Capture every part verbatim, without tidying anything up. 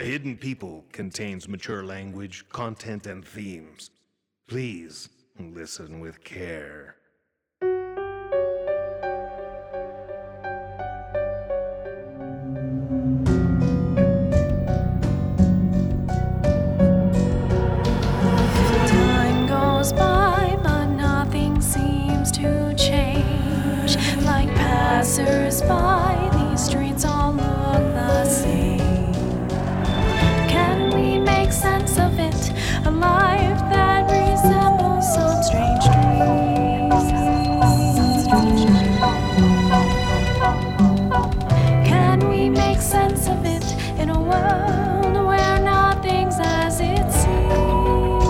The Hidden People contains mature language, content, and themes. Please listen with care. Time goes by, but nothing seems to change. Like passers-by, these streets all look the same. Can we make sense of it? A life that resembles some strange dreams. Can we make sense of it in a world where nothing's as it seems?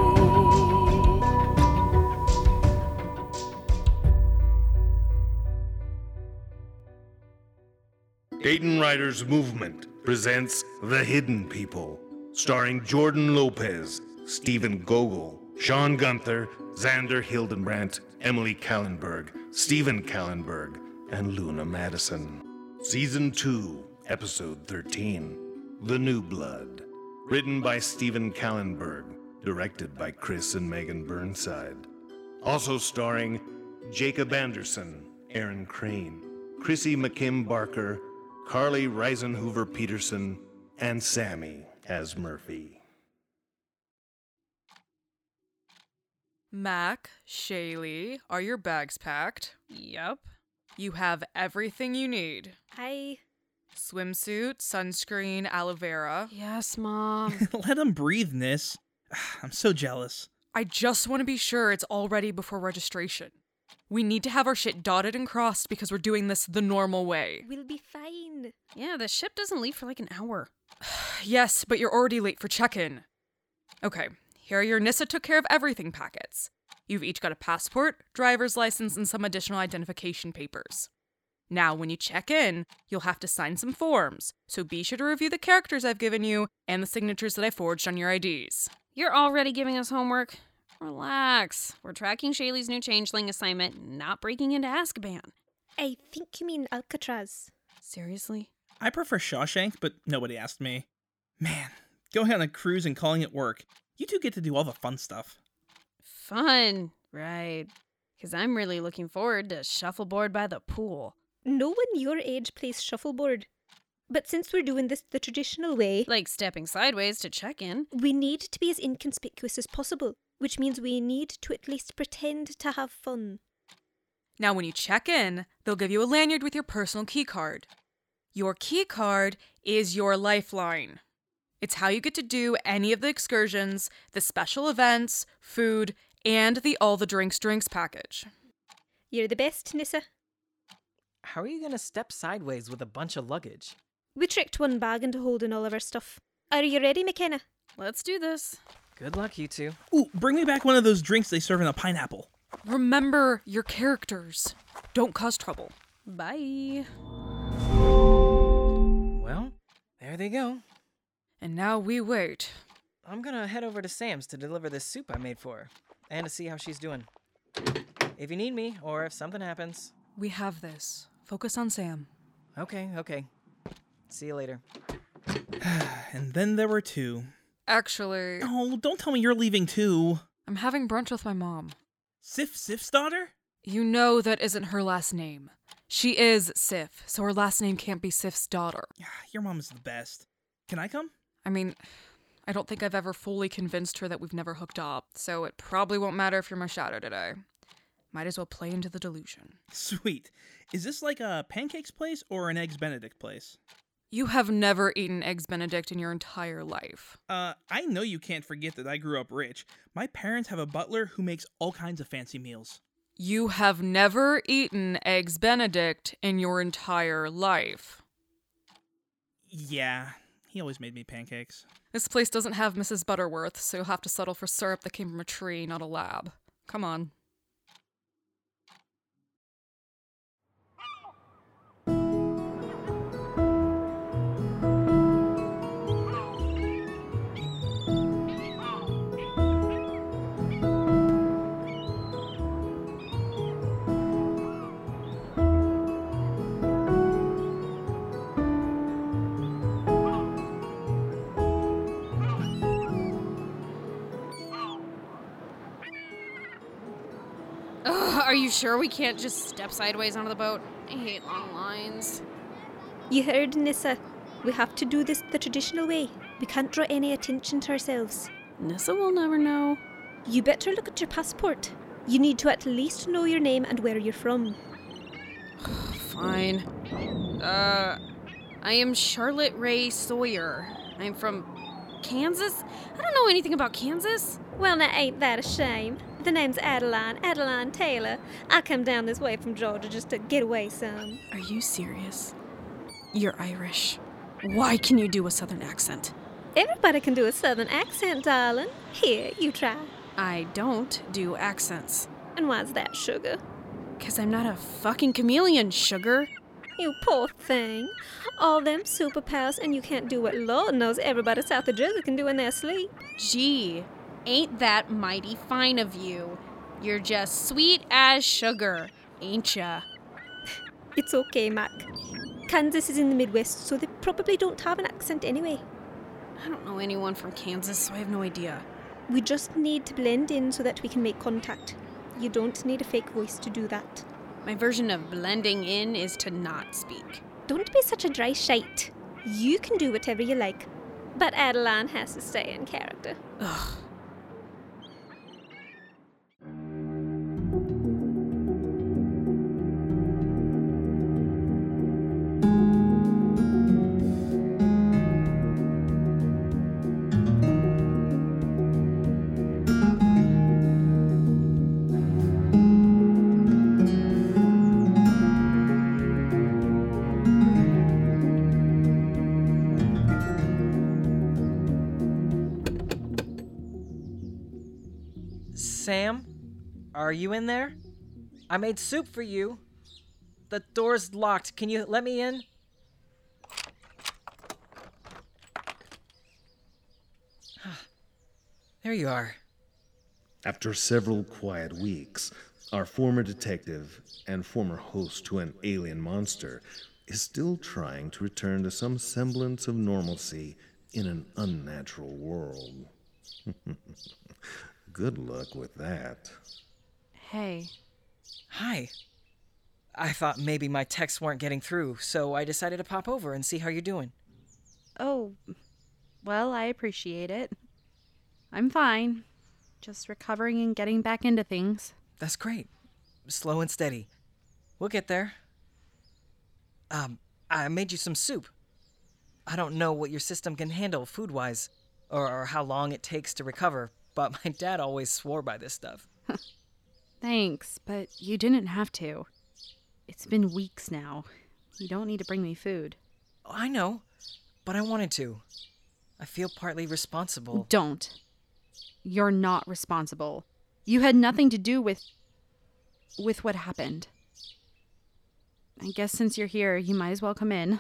Dayton Writers Movement presents The Hidden People, starring Jordan Lopez, Stephen Gogol, Sean Gunther, Xander Hildenbrandt, Emily Kallenberg, Stephen Kallenberg, and Luna Madison. Season two, Episode thirteen, The New Blood. Written by Stephen Kallenberg, directed by Chris and Megan Burnside. Also starring Jacob Anderson, Aaron Crane, Chrissy McKim Barker, Carly Reisenhoover Peterson, and Sammy as Murphy. Mac, Shaylee, are your bags packed? Yep. You have everything you need. Hi. Swimsuit, sunscreen, aloe vera. Yes, Mom. Let him breathe, Nis. I'm so jealous. I just want to be sure it's all ready before registration. We need to have our shit dotted and crossed because we're doing this the normal way. We'll be fine. Yeah, the ship doesn't leave for like an hour. Yes, but you're already late for check-in. Okay, here are your Nissa took care of everything packets. You've each got a passport, driver's license, and some additional identification papers. Now, when you check in, you'll have to sign some forms, so be sure to review the characters I've given you and the signatures that I forged on your I Ds. You're already giving us homework. Relax. We're tracking Shaylee's new changeling assignment, not breaking into Azkaban. I think you mean Alcatraz. Seriously? I prefer Shawshank, but nobody asked me. Man, going on a cruise and calling it work. You two get to do all the fun stuff. Fun, right. Because I'm really looking forward to shuffleboard by the pool. No one your age plays shuffleboard. But since we're doing this the traditional way, Like stepping sideways to check in. we need to be as inconspicuous as possible, which means we need to at least pretend to have fun. Now, when you check in, they'll give you a lanyard with your personal key card. Your key card is your lifeline. It's how you get to do any of the excursions, the special events, food, and the all the drinks drinks package. You're the best, Nissa. How are you gonna step sideways with a bunch of luggage? We tricked one bag into holding all of our stuff. Are you ready, McKenna? Let's do this. Good luck, you two. Ooh, bring me back one of those drinks they serve in a pineapple. Remember your characters. Don't cause trouble. Bye. Well, there they go. And now we wait. I'm gonna head over to Sam's to deliver this soup I made for her, and to see how she's doing. If you need me, or if something happens. We have this. Focus on Sam. Okay, okay. See you later. And then there were two. Actually, Oh, don't tell me you're leaving too. I'm having brunch with my mom. Sif Sif's daughter? You know that isn't her last name. She is Sif, so her last name can't be Sif's daughter. Yeah, your mom is the best. Can I come? I mean, I don't think I've ever fully convinced her that we've never hooked up, so it probably won't matter if you're my shadow today. Might as well play into the delusion. Sweet. Is this like a pancakes place or an Eggs Benedict place? You have never eaten Eggs Benedict in your entire life. Uh, I know you can't forget that I grew up rich. My parents have a butler who makes all kinds of fancy meals. You have never eaten Eggs Benedict in your entire life. Yeah, he always made me pancakes. This place doesn't have Missus Butterworth, so you'll have to settle for syrup that came from a tree, not a lab. Come on. are you sure we can't just step sideways onto the boat? I hate long lines. You heard, Nissa. We have to do this the traditional way. We can't draw any attention to ourselves. Nissa will never know. You better look at your passport. You need to at least know your name and where you're from. Fine. Uh, I am Charlotte Ray Sawyer. I'm from Kansas? I don't know anything about Kansas. Well, now ain't that a shame? The name's Adeline, Adeline Taylor. I come down this way from Georgia just to get away some. Are you serious? You're Irish. Why can you do a southern accent? Everybody can do a southern accent, darling. Here, you try. I don't do accents. And why's that, sugar? 'Cause I'm not a fucking chameleon, sugar. You poor thing. All them superpowers and you can't do what Lord knows everybody south of Jersey can do in their sleep. Gee, ain't that mighty fine of you. You're just sweet as sugar, ain't ya? It's okay, Mac. Kansas is in the Midwest, so they probably don't have an accent anyway. I don't know anyone from Kansas, so I have no idea. We just need to blend in so that we can make contact. You don't need a fake voice to do that. My version of blending in is to not speak. Don't be such a dry shite. You can do whatever you like. But Adeline has to stay in character. Ugh. Sam, are you in there? I made soup for you. The door's locked. Can you let me in? There you are. After several quiet weeks, our former detective and former host to an alien monster is still trying to return to some semblance of normalcy in an unnatural world. Good luck with that. Hey. Hi. I thought maybe my texts weren't getting through, so I decided to pop over and see how you're doing. Oh, well, I appreciate it. I'm fine. Just recovering and getting back into things. That's great. Slow and steady. We'll get there. Um, I made you some soup. I don't know what your system can handle food-wise, or, or how long it takes to recover, but my dad always swore by this stuff. Thanks, but you didn't have to. It's been weeks now. You don't need to bring me food. Oh, I know, but I wanted to. I feel partly responsible. Don't. You're not responsible. You had nothing to do with... with what happened. I guess since you're here, you might as well come in.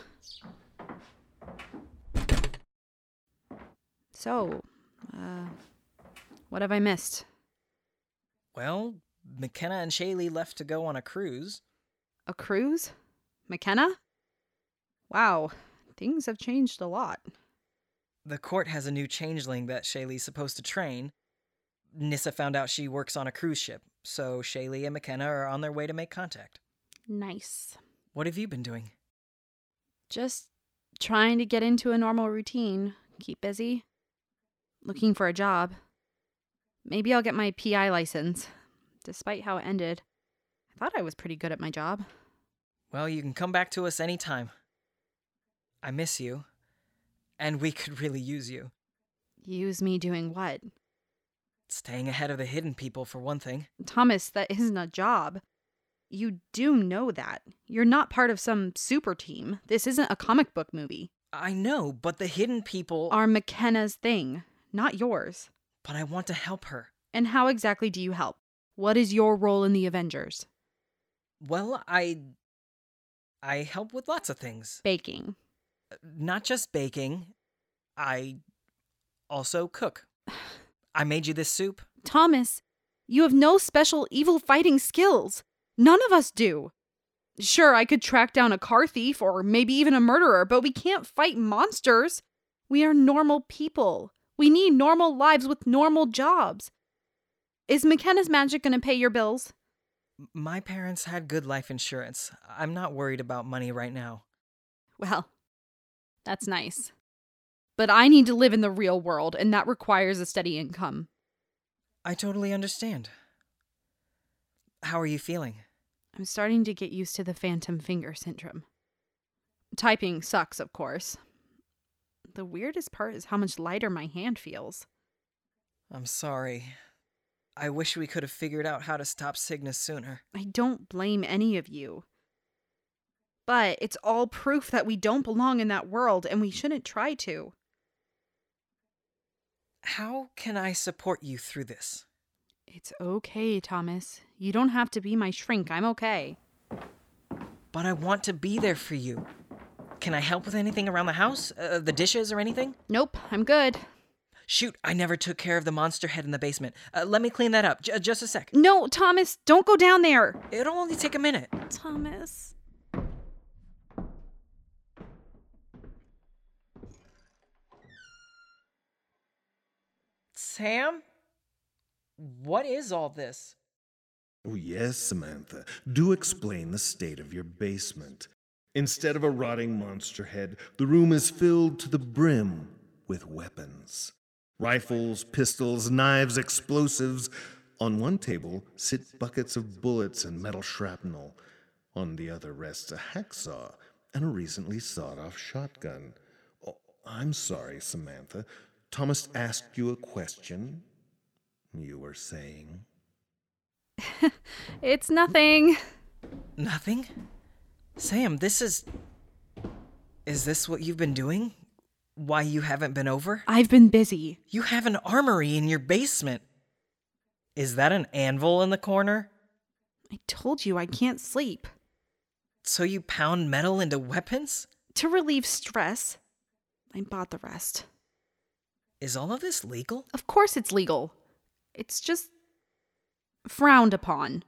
So, uh... what have I missed? Well, McKenna and Shaylee left to go on a cruise. A cruise? McKenna? Wow, things have changed a lot. The court has a new changeling that Shaylee's supposed to train. Nissa found out she works on a cruise ship, so Shaylee and McKenna are on their way to make contact. Nice. What have you been doing? Just trying to get into a normal routine, keep busy, looking for a job. Maybe I'll get my P I license. Despite how it ended, I thought I was pretty good at my job. Well, you can come back to us anytime. I miss you, and we could really use you. Use me doing what? Staying ahead of the hidden people, for one thing. Thomas, that isn't a job. You do know that. You're not part of some super team. This isn't a comic book movie. I know, but the hidden people are McKenna's thing, not yours. But I want to help her. And how exactly do you help? What is your role in the Avengers? Well, I... I help with lots of things. Baking. Not just baking. I also cook. I made you this soup. Thomas, you have no special evil fighting skills. None of us do. Sure, I could track down a car thief or maybe even a murderer, but we can't fight monsters. We are normal people. We need normal lives with normal jobs. Is McKenna's magic going to pay your bills? My parents had good life insurance. I'm not worried about money right now. Well, that's nice. But I need to live in the real world, and that requires a steady income. I totally understand. How are you feeling? I'm starting to get used to the phantom finger syndrome. Typing sucks, of course. The weirdest part is how much lighter my hand feels. I'm sorry. I wish we could have figured out how to stop Cygnus sooner. I don't blame any of you. But it's all proof that we don't belong in that world, and we shouldn't try to. How can I support you through this? It's okay, Thomas. You don't have to be my shrink. I'm okay. But I want to be there for you. Can I help with anything around the house? Uh, the dishes or anything? Nope, I'm good. Shoot, I never took care of the monster head in the basement. Uh, let me clean that up. J- just a sec. No, Thomas, don't go down there. It'll only take a minute. Thomas. Sam? What is all this? Oh, yes, Samantha. Do explain the state of your basement. Instead of a rotting monster head, the room is filled to the brim with weapons. Rifles, pistols, knives, explosives. On one table sit buckets of bullets and metal shrapnel. On the other rests a hacksaw and a recently sawed-off shotgun. Oh, I'm sorry, Samantha. Thomas asked you a question. You were saying? It's nothing. Nothing? Sam, this is... Is this what you've been doing? Why you haven't been over? I've been busy. You have an armory in your basement. Is that an anvil in the corner? I told you I can't sleep. So you pound metal into weapons? To relieve stress. I bought the rest. Is all of this legal? Of course it's legal. It's just frowned upon.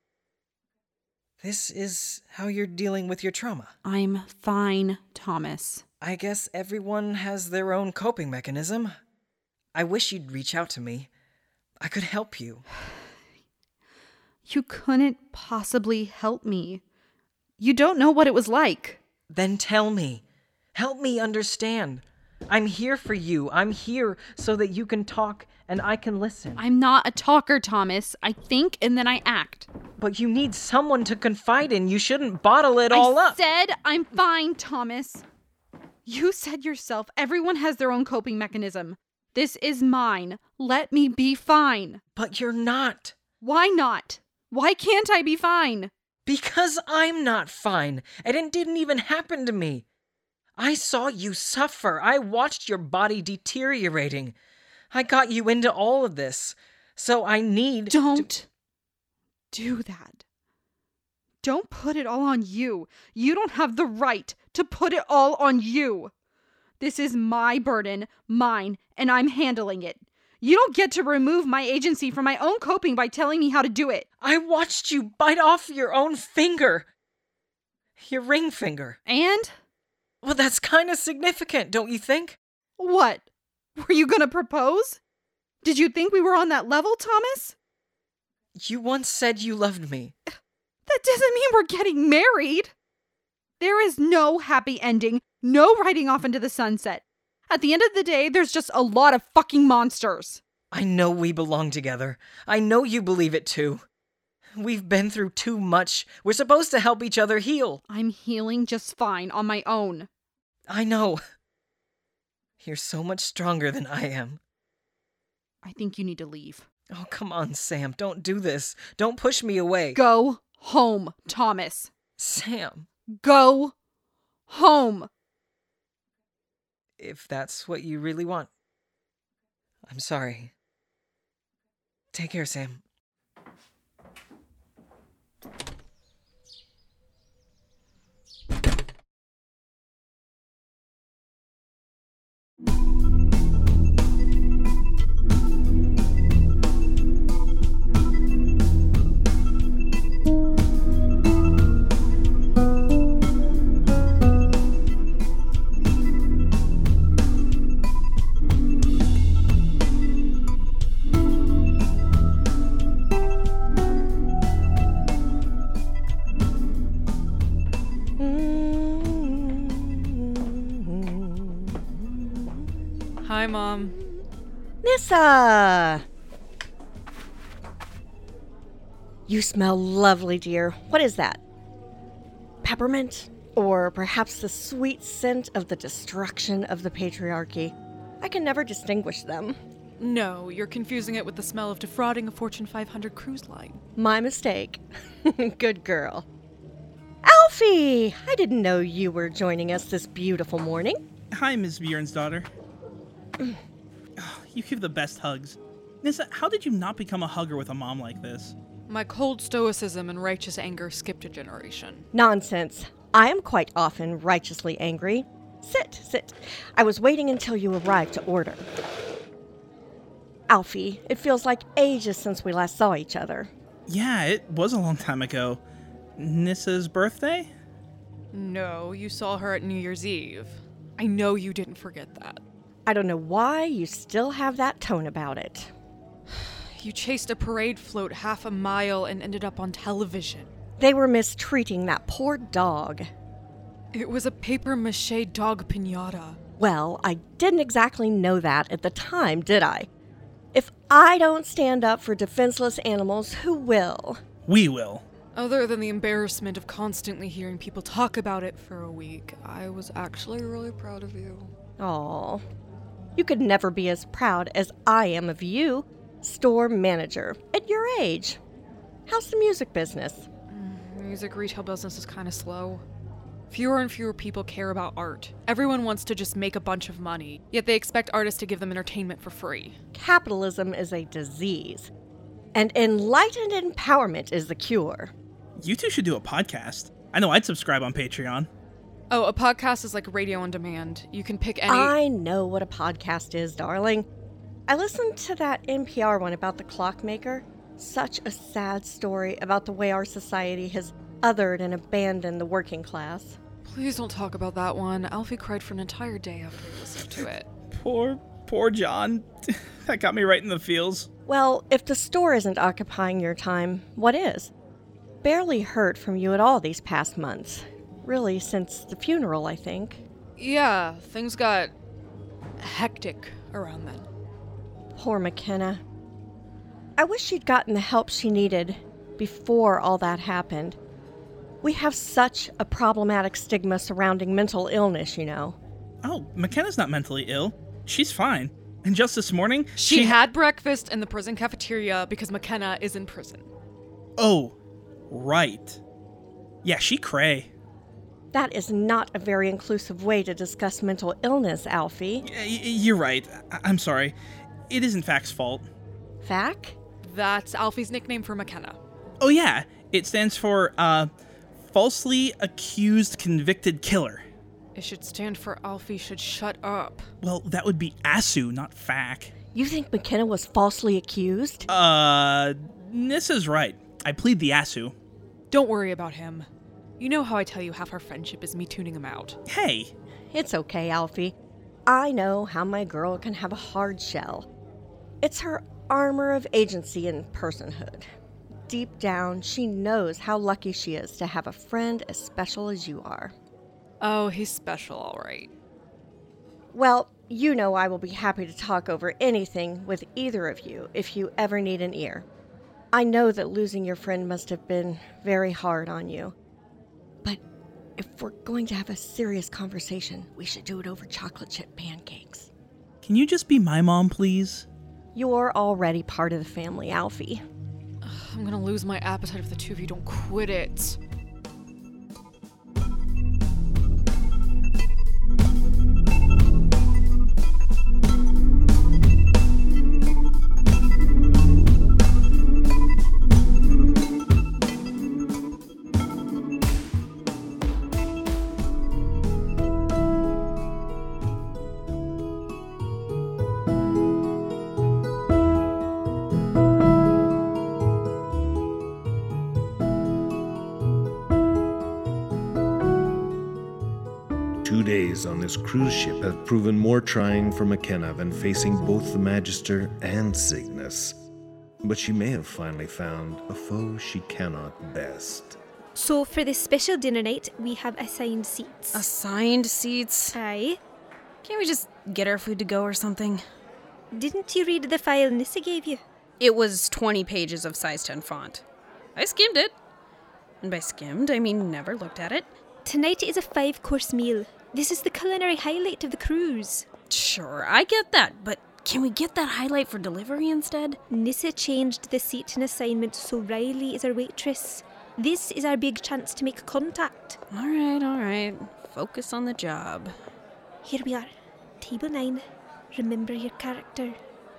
This is how you're dealing with your trauma. I'm fine, Thomas. I guess everyone has their own coping mechanism. I wish you'd reach out to me. I could help you. You couldn't possibly help me. You don't know what it was like. Then tell me. Help me understand. I'm here for you. I'm here so that you can talk and I can listen. I'm not a talker, Thomas. I think and then I act. But you need someone to confide in. You shouldn't bottle it all I up. I said I'm fine, Thomas. You said yourself everyone has their own coping mechanism. This is mine. Let me be fine. But you're not. Why not? Why can't I be fine? Because I'm not fine, and it didn't even happen to me. I saw you suffer. I watched your body deteriorating. I got you into all of this, so I need Don't to... do that. Don't put it all on you. You don't have the right to put it all on you. This is my burden, mine, and I'm handling it. You don't get to remove my agency from my own coping by telling me how to do it. I watched you bite off your own finger. Your ring finger. And? Well, that's kind of significant, don't you think? What? Were you gonna propose? Did you think we were on that level, Thomas? You once said you loved me. That doesn't mean we're getting married. There is no happy ending, no riding off into the sunset. At the end of the day, there's just a lot of fucking monsters. I know we belong together. I know you believe it too. We've been through too much. We're supposed to help each other heal. I'm healing just fine on my own. I know. You're so much stronger than I am. I think you need to leave. Oh, come on, Sam. Don't do this. Don't push me away. Go home, Thomas. Sam. Go home. If that's what you really want. I'm sorry. Take care, Sam. Hi, Mom. Nissa! You smell lovely, dear. What is that? Peppermint? Or perhaps the sweet scent of the destruction of the patriarchy? I can never distinguish them. No, you're confusing it with the smell of defrauding a Fortune five hundred cruise line. My mistake. Good girl. Alfie! I didn't know you were joining us this beautiful morning. Hi, Miss Bjorn's daughter. Oh, you give the best hugs. Nissa, how did you not become a hugger with a mom like this? My cold stoicism and righteous anger skipped a generation. Nonsense. I am quite often righteously angry. Sit, sit. I was waiting until you arrived to order. Alfie, it feels like ages since we last saw each other. Yeah, it was a long time ago. Nissa's birthday? No, you saw her at New Year's Eve. I know you didn't forget that. I don't know why you still have that tone about it. You chased a parade float half a mile and ended up on television. They were mistreating that poor dog. It was a papier-mâché dog piñata. Well, I didn't exactly know that at the time, did I? If I don't stand up for defenseless animals, who will? We will. Other than the embarrassment of constantly hearing people talk about it for a week, I was actually really proud of you. Aw. You could never be as proud as I am of you, store manager, at your age. How's the music business? Mm, music retail business is kind of slow. Fewer and fewer people care about art. Everyone wants to just make a bunch of money, yet they expect artists to give them entertainment for free. Capitalism is a disease, and enlightened empowerment is the cure. You two should do a podcast. I know I'd subscribe on Patreon. Oh, a podcast is like radio on demand. You can pick any... I know what a podcast is, darling. I listened to that N P R one about the clockmaker. Such a sad story about the way our society has othered and abandoned the working class. Please don't talk about that one. Alfie cried for an entire day after he listened to it. Poor, poor John. That got me right in the feels. Well, if the store isn't occupying your time, what is? Barely heard from you at all these past months. Really, since the funeral, I think. Yeah, things got hectic around then. Poor McKenna. I wish she'd gotten the help she needed before all that happened. We have such a problematic stigma surrounding mental illness, you know. Oh, McKenna's not mentally ill. She's fine. And just this morning, she, she had breakfast in the prison cafeteria because McKenna is in prison. Oh, right. Yeah, she cray. That is not a very inclusive way to discuss mental illness, Alfie. Y- you're right. I- I'm sorry. It isn't Fac's fault. Fac? That's Alfie's nickname for McKenna. Oh yeah, it stands for, uh, falsely accused convicted killer. It should stand for Alfie should shut up. Well, that would be A S U, not Fac. You think McKenna was falsely accused? Uh, Nissa's right. I plead the A S U. Don't worry about him. You know how I tell you half our friendship is me tuning him out. Hey. It's okay, Alfie. I know how my girl can have a hard shell. It's her armor of agency and personhood. Deep down, she knows how lucky she is to have a friend as special as you are. Oh, he's special, all right. Well, you know I will be happy to talk over anything with either of you if you ever need an ear. I know that losing your friend must have been very hard on you. But if we're going to have a serious conversation, we should do it over chocolate chip pancakes. Can you just be my mom, please? You're already part of the family, Alfie. Ugh, I'm gonna lose my appetite if the two of you don't quit it. Two days on this cruise ship have proven more trying for McKenna than facing both the Magister and Cygnus. But she may have finally found a foe she cannot best. So for this special dinner night, we have assigned seats. Assigned seats? Aye. Can't we just get our food to go or something? Didn't you read the file Nissa gave you? It was twenty pages of size ten font. I skimmed it. And by skimmed, I mean never looked at it. Tonight is a five-course meal. This is the culinary highlight of the cruise. Sure, I get that, but can we get that highlight for delivery instead? Nissa changed the seat and assignment, so Riley is our waitress. This is our big chance to make contact. All right, all right. Focus on the job. Here we are. Table nine. Remember your character.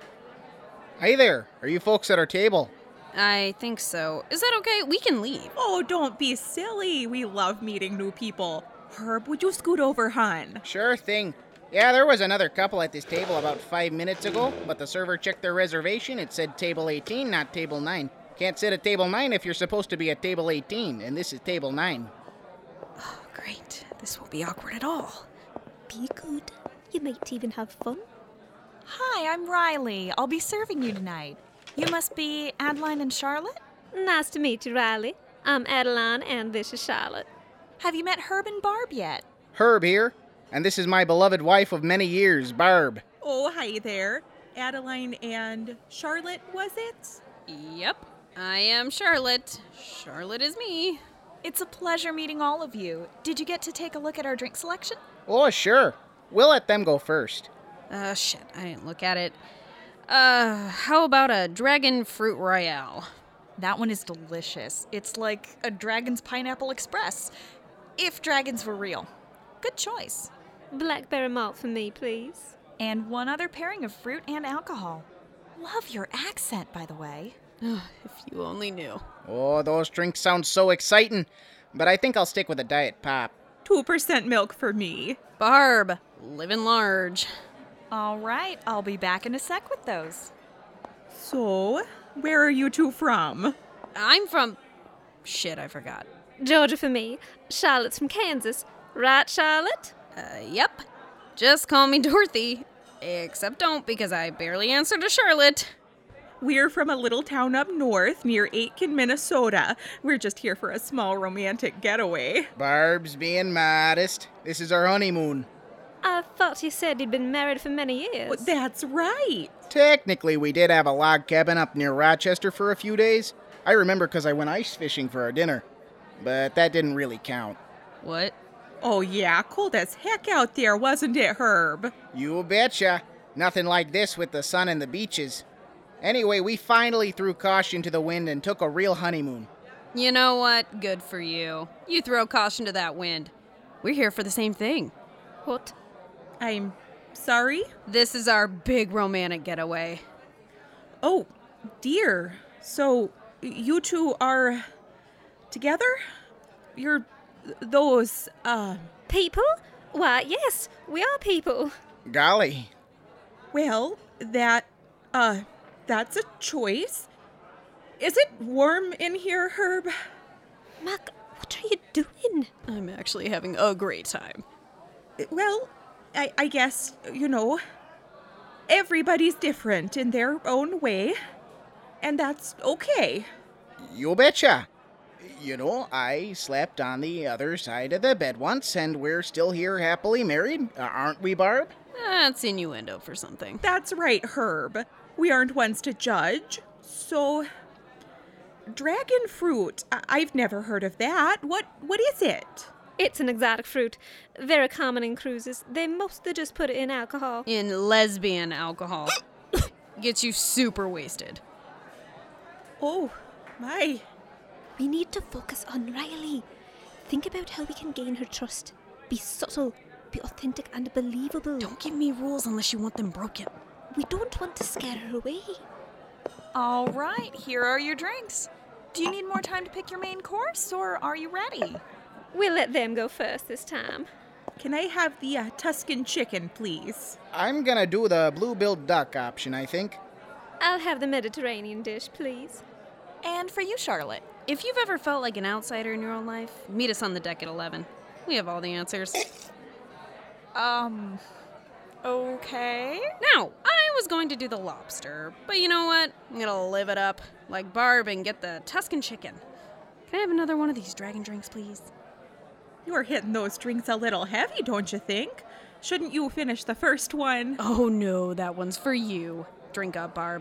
Hey there. Are you folks at our table? I think so. Is that okay? We can leave. Oh, don't be silly. We love meeting new people. Herb, would you scoot over, hon? Sure thing. Yeah, there was another couple at this table about five minutes ago, but the server checked their reservation. It said table eighteen, not table nine. Can't sit at table nine if you're supposed to be at table eighteen, and this is table nine. Oh, great. This won't be awkward at all. Be good. You might even have fun. Hi, I'm Riley. I'll be serving you tonight. You must be Adeline and Charlotte? Nice to meet you, Riley. I'm Adeline, and this is Charlotte. Have you met Herb and Barb yet? Herb here, and this is my beloved wife of many years, Barb. Oh, hi there. Adeline and Charlotte, was it? Yep, I am Charlotte. Charlotte is me. It's a pleasure meeting all of you. Did you get to take a look at our drink selection? Oh, sure. We'll let them go first. Uh, shit, I didn't look at it. Uh, how about a Dragon Fruit Royale? That one is delicious. It's like a Dragon's Pineapple Express. If dragons were real. Good choice. Blackberry malt for me, please. And one other pairing of fruit and alcohol. Love your accent, by the way. If you only knew. Oh, those drinks sound so exciting. But I think I'll stick with a Diet Pop. Two percent milk for me. Barb, living large. All right, I'll be back in a sec with those. So, where are you two from? I'm from... Shit, I forgot. Georgia for me. Charlotte's from Kansas. Right, Charlotte? Uh, yep. Just call me Dorothy. Except don't, because I barely answer to Charlotte. We're from a little town up north near Aitkin, Minnesota. We're just here for a small romantic getaway. Barb's being modest. This is our honeymoon. I thought you said you'd been married for many years. Well, that's right. Technically, we did have a log cabin up near Rochester for a few days. I remember because I went ice fishing for our dinner. But that didn't really count. What? Oh, yeah, cold as heck out there, wasn't it, Herb? You betcha. Nothing like this with the sun and the beaches. Anyway, we finally threw caution to the wind and took a real honeymoon. You know what? Good for you. You throw caution to that wind. We're here for the same thing. What? I'm sorry? This is our big romantic getaway. Oh, dear. So, you two are together? You're those, uh... People? Why, yes, we are people. Golly. Well, that, uh, that's a choice. Is it warm in here, Herb? Mac, what are you doing? I'm actually having a great time. Well, I, I guess, you know, everybody's different in their own way, and that's okay. You betcha. You know, I slept on the other side of the bed once, and we're still here happily married, uh, aren't we, Barb? That's innuendo for something. That's right, Herb. We aren't ones to judge. So, dragon fruit. I- I've never heard of that. What? What is it? It's an exotic fruit. Very common in cruises. They mostly just put it in alcohol. In lesbian alcohol. Gets you super wasted. Oh, my. We need to focus on Riley. Think about how we can gain her trust. Be subtle, be authentic and believable. Don't give me rules unless you want them broken. We don't want to scare her away. All right, here are your drinks. Do you need more time to pick your main course, or are you ready? We'll let them go first this time. Can I have the uh, Tuscan chicken, please? I'm gonna do the blue-billed duck option, I think. I'll have the Mediterranean dish, please. And for you, Charlotte. If you've ever felt like an outsider in your own life, meet us on the deck at eleven. We have all the answers. Um, okay. Now, I was going to do the lobster, but you know what? I'm gonna live it up, like Barb, and get the Tuscan chicken. Can I have another one of these dragon drinks, please? You're hitting those drinks a little heavy, don't you think? Shouldn't you finish the first one? Oh no, that one's for you. Drink up, Barb.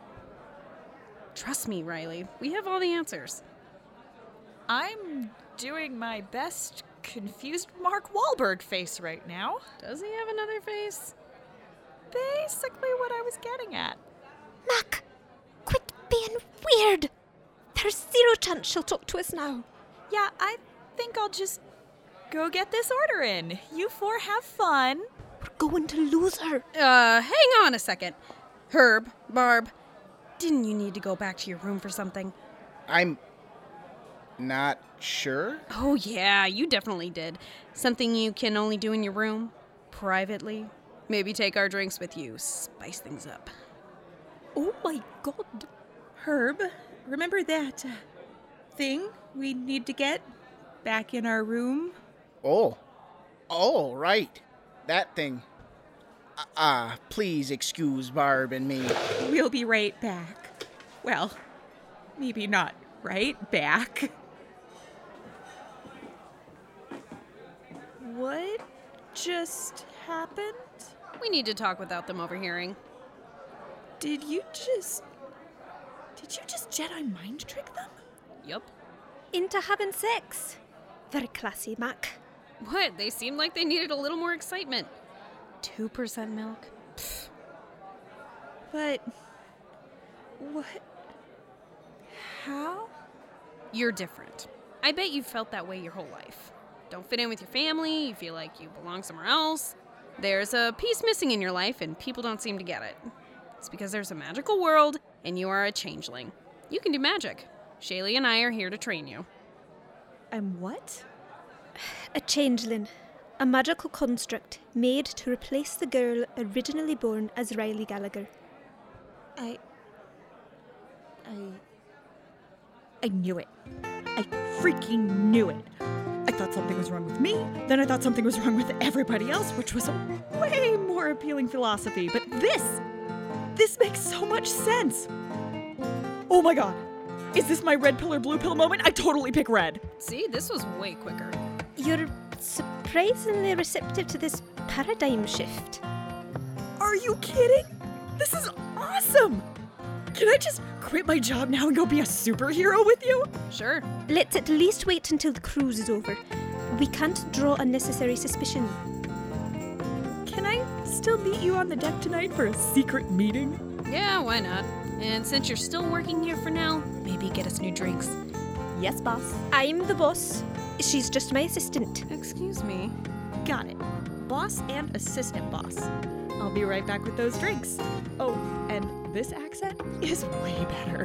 Trust me, Riley. We have all the answers. I'm doing my best confused Mark Wahlberg face right now. Does he have another face? Basically what I was getting at. Mac, quit being weird. There's zero chance she'll talk to us now. Yeah, I think I'll just go get this order in. You four have fun. We're going to lose her. Uh, hang on a second. Herb, Barb, didn't you need to go back to your room for something? I'm not sure. Oh yeah, you definitely did. Something you can only do in your room, privately. Maybe take our drinks with you, spice things up. Oh my god. Herb, remember that uh, thing we need to get back in our room? Oh. Oh, right. That thing. Ah, uh, please excuse Barb and me. We'll be right back. Well, maybe not right back. What just happened? We need to talk without them overhearing. Did you just... Did you just Jedi mind trick them? Yup. Into having sex. Very classy, Mac. What? They seemed like they needed a little more excitement. Two percent milk? Pfft. But... What? How? You're different. I bet you've felt that way your whole life. Don't fit in with your family, you feel like you belong somewhere else. There's a piece missing in your life and people don't seem to get it. It's because there's a magical world and you are a changeling. You can do magic. Shaylee and I are here to train you. I'm what? A changeling. A magical construct made to replace the girl originally born as Riley Gallagher. I... I... I knew it. I freaking knew it. I thought something was wrong with me, then I thought something was wrong with everybody else, which was a way more appealing philosophy. But this, this makes so much sense. Oh my god. Is this my red pill or blue pill moment? I totally pick red. See, this was way quicker. You're surprisingly receptive to this paradigm shift. Are you kidding? This is awesome. Can I just quit my job now and go be a superhero with you? Sure. Let's at least wait until the cruise is over. We can't draw unnecessary suspicion. Can I still meet you on the deck tonight for a secret meeting? Yeah, why not? And since you're still working here for now, maybe get us new drinks. Yes, boss. I'm the boss. She's just my assistant. Excuse me. Got it. Boss and assistant boss. I'll be right back with those drinks. Oh, and this accent is way better.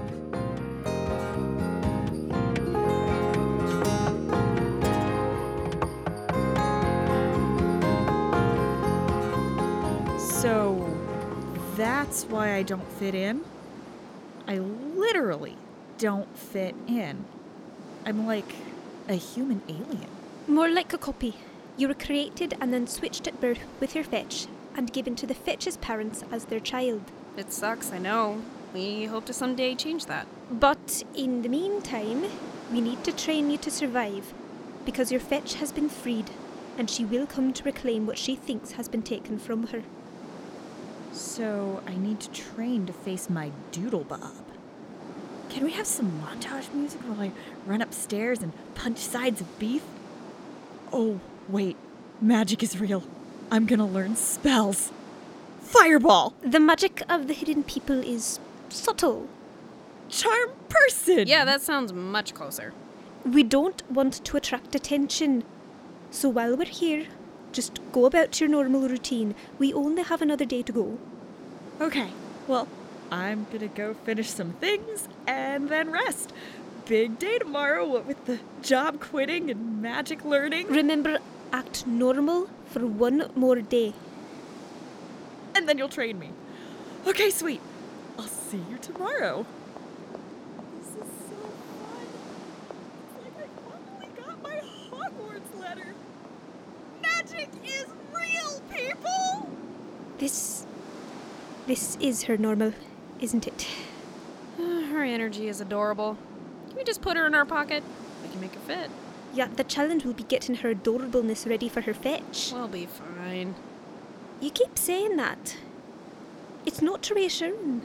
So, that's why I don't fit in? I literally don't fit in. I'm like a human alien. More like a copy. You were created and then switched at birth with your fetch and given to the fetch's parents as their child. It sucks, I know. We hope to someday change that. But in the meantime, we need to train you to survive, because your fetch has been freed, and she will come to reclaim what she thinks has been taken from her. So I need to train to face my doodlebob. Can we have some montage music while I run upstairs and punch sides of beef? Oh, wait. Magic is real. I'm gonna learn spells. Fireball! The magic of the hidden people is subtle. Charm person! Yeah, that sounds much closer. We don't want to attract attention. So while we're here, just go about your normal routine. We only have another day to go. Okay, well, I'm gonna go finish some things and then rest. Big day tomorrow, what with the job quitting and magic learning. Remember, act normal for one more day. And then you'll train me. Okay, sweet. I'll see you tomorrow. This is so fun. It's like I finally got my Hogwarts letter. Magic is real, people! This... This is her normal, isn't it? Her energy is adorable. Can we just put her in our pocket? We can make her fit. Yeah, the challenge will be getting her adorableness ready for her fetch. We'll be fine. You keep saying that. It's not to reassure him.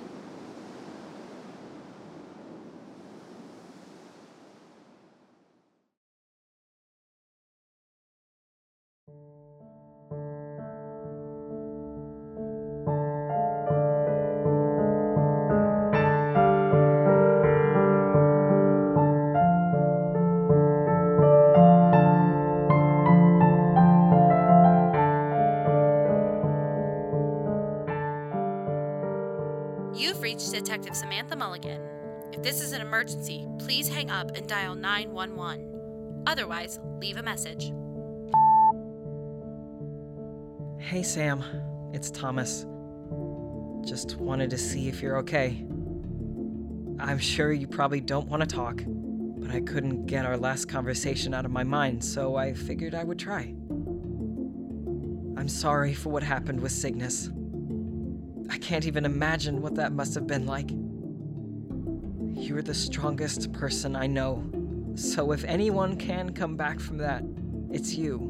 You've reached Detective Samantha Mulligan. If this is an emergency, please hang up and dial nine one one. Otherwise, leave a message. Hey, Sam. It's Thomas. Just wanted to see if you're okay. I'm sure you probably don't want to talk, but I couldn't get our last conversation out of my mind, so I figured I would try. I'm sorry for what happened with Cygnus. I can't even imagine what that must have been like. You're the strongest person I know, so if anyone can come back from that, it's you.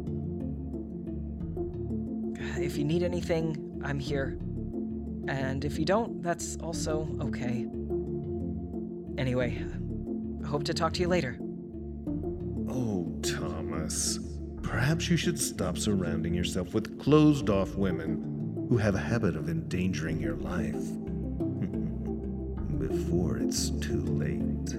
If you need anything, I'm here. And if you don't, that's also okay. Anyway, I hope to talk to you later. Oh, Thomas. Perhaps you should stop surrounding yourself with closed-off women who have a habit of endangering your life before it's too late.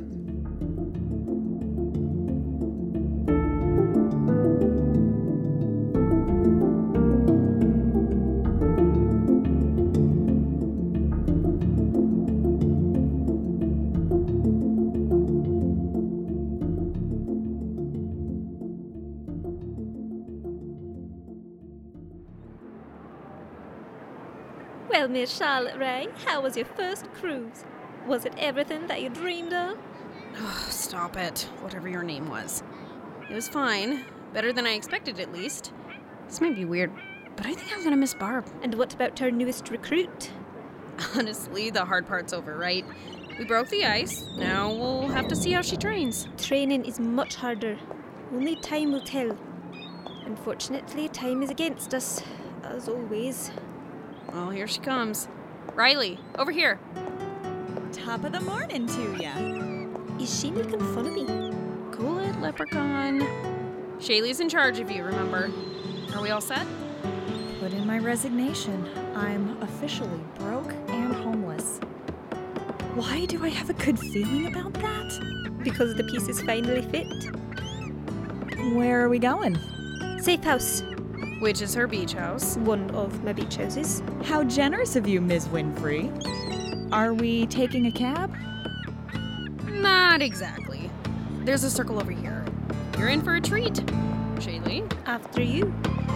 Well, Miss Charlotte Ray, how was your first cruise? Was it everything that you dreamed of? Oh, stop it. Whatever your name was. It was fine. Better than I expected, at least. This might be weird, but I think I'm gonna miss Barb. And what about our newest recruit? Honestly, the hard part's over, right? We broke the ice. Now we'll have to see how she trains. Training is much harder. Only time will tell. Unfortunately, time is against us, as always. Well, here she comes. Riley, over here. Top of the morning to ya. Is she making fun of me? Cool it, leprechaun. Shaylee's in charge of you, remember? Are we all set? Put in my resignation. I'm officially broke and homeless. Why do I have a good feeling about that? Because the pieces finally fit. Where are we going? Safe house. Which is her beach house. One of my beach houses. How generous of you, Miz Winfrey. Are we taking a cab? Not exactly. There's a circle over here. You're in for a treat. Shaylee? After you.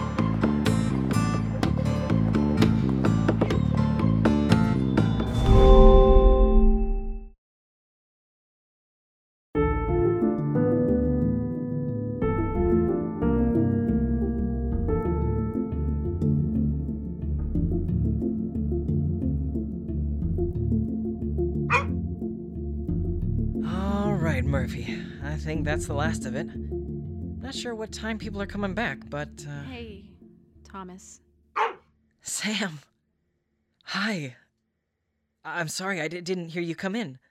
Murphy. I think that's the last of it. Not sure what time people are coming back, but, uh... Hey, Thomas. Sam! Hi. I'm sorry, I d- didn't hear you come in.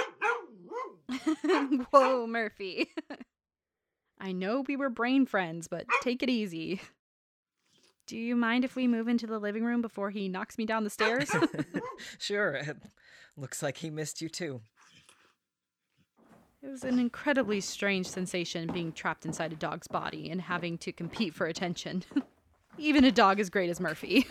Whoa, Murphy. I know we were brain friends, but take it easy. Do you mind if we move into the living room before he knocks me down the stairs? Sure. It looks like he missed you, too. It was an incredibly strange sensation being trapped inside a dog's body and having to compete for attention. Even a dog as great as Murphy.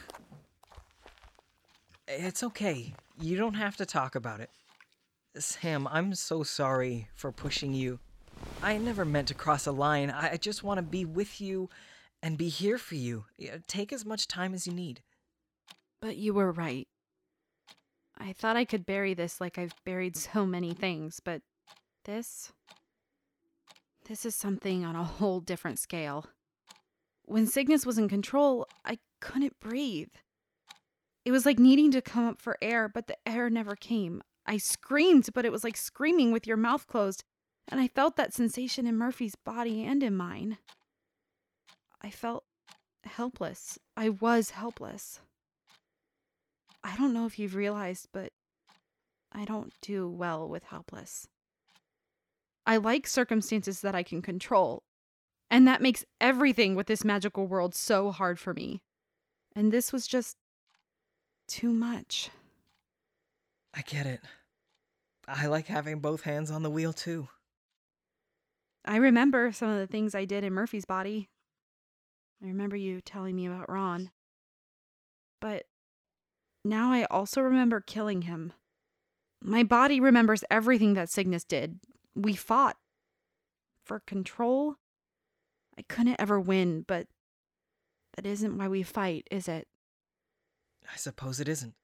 It's okay. You don't have to talk about it. Sam, I'm so sorry for pushing you. I never meant to cross a line. I just want to be with you and be here for you. Take as much time as you need. But you were right. I thought I could bury this like I've buried so many things, but This? This is something on a whole different scale. When Cygnus was in control, I couldn't breathe. It was like needing to come up for air, but the air never came. I screamed, but it was like screaming with your mouth closed, And I felt that sensation in Murphy's body and in mine. I felt helpless. I was helpless. I don't know if you've realized, but I don't do well with helpless. I like circumstances that I can control, and that makes everything with this magical world so hard for me. And this was just too much. I get it. I like having both hands on the wheel, too. I remember some of the things I did in Murphy's body. I remember you telling me about Ron. But now I also remember killing him. My body remembers everything that Cygnus did. We fought. For control? I couldn't ever win, but that isn't why we fight, is it? I suppose it isn't.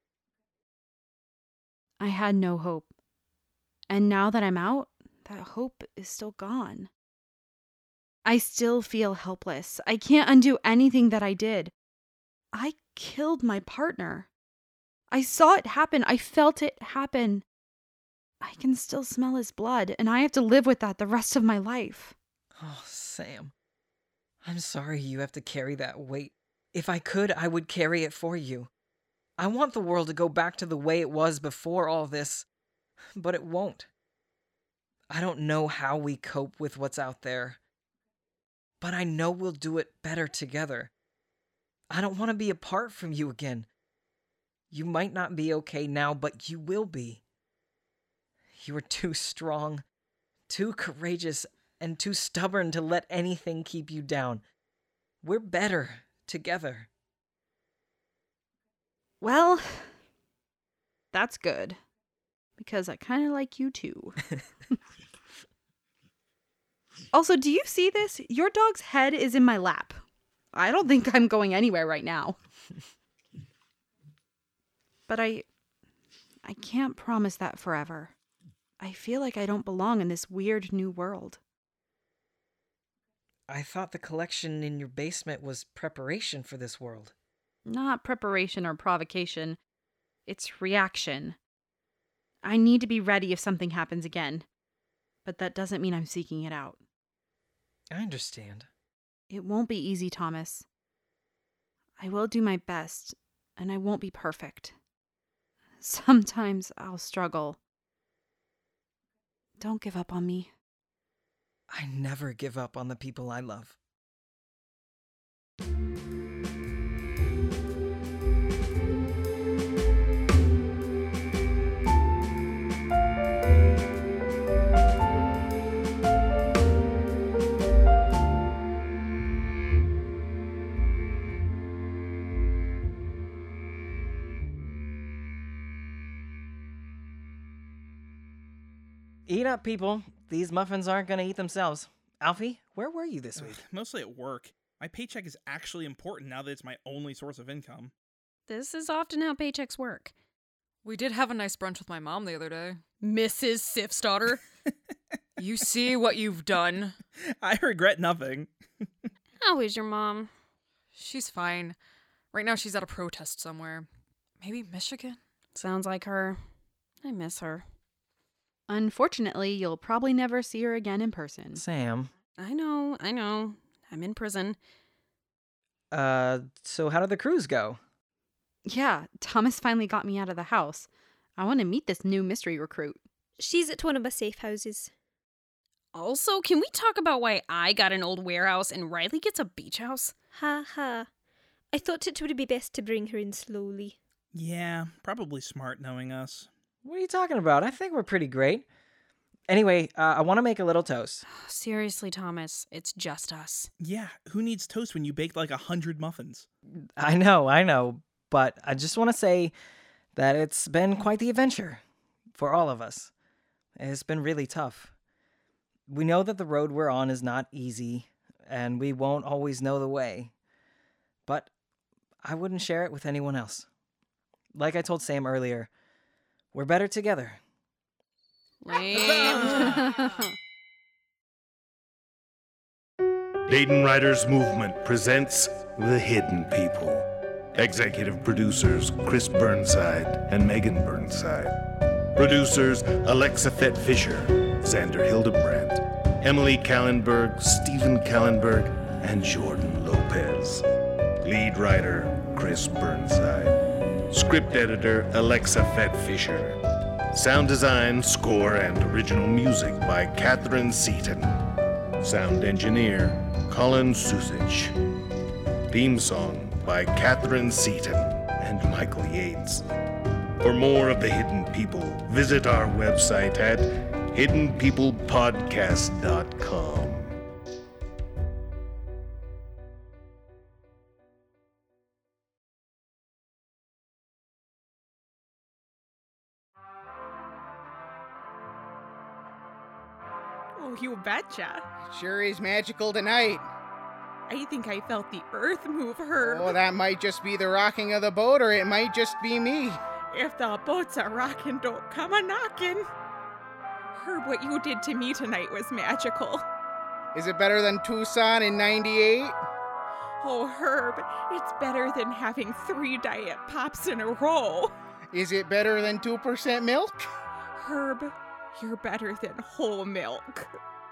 I had no hope. And now that I'm out, that hope is still gone. I still feel helpless. I can't undo anything that I did. I killed my partner. I saw it happen. I felt it happen. I can still smell his blood, and I have to live with that the rest of my life. Oh, Sam. I'm sorry you have to carry that weight. If I could, I would carry it for you. I want the world to go back to the way it was before all this, but it won't. I don't know how we cope with what's out there, but I know we'll do it better together. I don't want to be apart from you again. You might not be okay now, but you will be. You are too strong, too courageous, and too stubborn to let anything keep you down. We're better together. Well, that's good. Because I kind of like you too. Also, do you see this? Your dog's head is in my lap. I don't think I'm going anywhere right now. But I... I can't promise that forever. I feel like I don't belong in this weird new world. I thought the collection in your basement was preparation for this world. Not preparation or provocation. It's reaction. I need to be ready if something happens again. But that doesn't mean I'm seeking it out. I understand. It won't be easy, Thomas. I will do my best, and I won't be perfect. Sometimes I'll struggle. Don't give up on me. I never give up on the people I love. Eat up, people. These muffins aren't going to eat themselves. Alfie, where were you this week? Mostly at work. My paycheck is actually important now that it's my only source of income. This is often how paychecks work. We did have a nice brunch with my mom the other day. Missus Sif's daughter. You see what you've done? I regret nothing. How is your mom? She's fine. Right now she's at a protest somewhere. Maybe Michigan? Sounds like her. I miss her. Unfortunately, you'll probably never see her again in person. Sam. I know, I know. I'm in prison. Uh, so how did the cruise go? Yeah, Thomas finally got me out of the house. I want to meet this new mystery recruit. She's at one of my safe houses. Also, can we talk about why I got an old warehouse and Riley gets a beach house? Ha ha. I thought it would be best to bring her in slowly. Yeah, probably smart knowing us. What are you talking about? I think we're pretty great. Anyway, uh, I want to make a little toast. Seriously, Thomas, it's just us. Yeah, who needs toast when you baked like a hundred muffins? I know, I know, but I just want to say that it's been quite the adventure for all of us. It's been really tough. We know that the road we're on is not easy, and we won't always know the way. But I wouldn't share it with anyone else. Like I told Sam earlier, we're better together. Dayton Writers Movement presents The Hidden People. Executive producers Chris Burnside and Megan Burnside. Producers Alexa Fett Fisher, Xander Hildenbrandt, Emily Kallenberg, Stephen Kallenberg, and Jordan Lopez. Lead writer, Chris Burnside. Script editor, Alexa Fett Fisher. Sound design, score, and original music by Catherine Seaton. Sound engineer, Colin Susich. Theme song by Catherine Seaton and Michael Yates. For more of the Hidden People, visit our website at hidden people podcast dot com. Oh, you betcha. Sure is magical tonight. I think I felt the earth move, Herb. Oh, that might just be the rocking of the boat, or it might just be me. If the boats are rocking, don't come a knocking. Herb, what you did to me tonight was magical. Is it better than Tucson in ninety-eight? Oh, Herb, it's better than having three diet pops in a row. Is it better than two percent milk? Herb, you're better than whole milk.